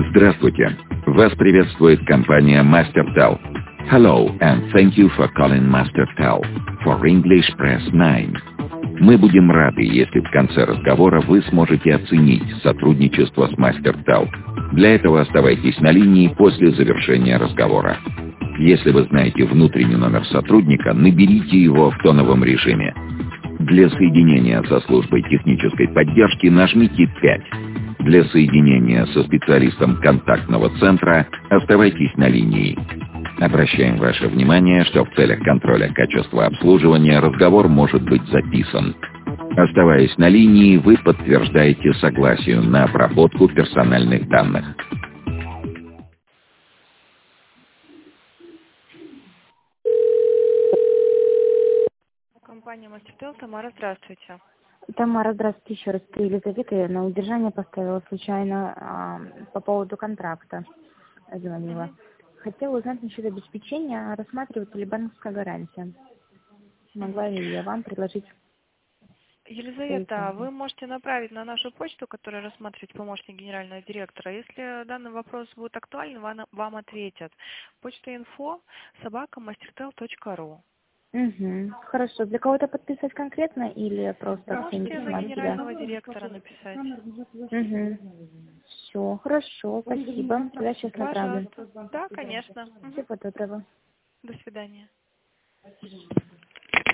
Здравствуйте. Вас приветствует компания MasterTel. Hello, and thank you for calling MasterTel. For English, press 9. Мы будем рады, если в конце разговора вы сможете оценить сотрудничество с MasterTel. Для этого оставайтесь на линии после завершения разговора. Если вы знаете внутренний номер сотрудника, наберите его в тоновом режиме. Для соединения со службой технической поддержки нажмите 5. Для соединения со специалистом контактного центра оставайтесь на линии. Обращаем ваше внимание, что в целях контроля качества обслуживания разговор может быть записан. Оставаясь на линии, вы подтверждаете согласие на обработку персональных данных. Компания MasterTel. Тамара, здравствуйте. Тамара, здравствуйте еще раз. Это Елизавета. Я на удержание поставила случайно по поводу контракта. Звонила. Хотела узнать насчет обеспечения, рассматривается ли банковская гарантия. Могла ли я вам предложить? Елизавета, вы можете направить на нашу почту, которую рассматривает помощник генерального директора. Если данный вопрос будет актуален, вам ответят. Почта info@mastertel.ru. Угу. Хорошо. Для кого-то подписать конкретно или просто Можете на всем генерального директора написать. Угу. Все, хорошо, спасибо. Я сейчас направлю. Пожалуйста. Да, конечно. Всего доброго. До свидания.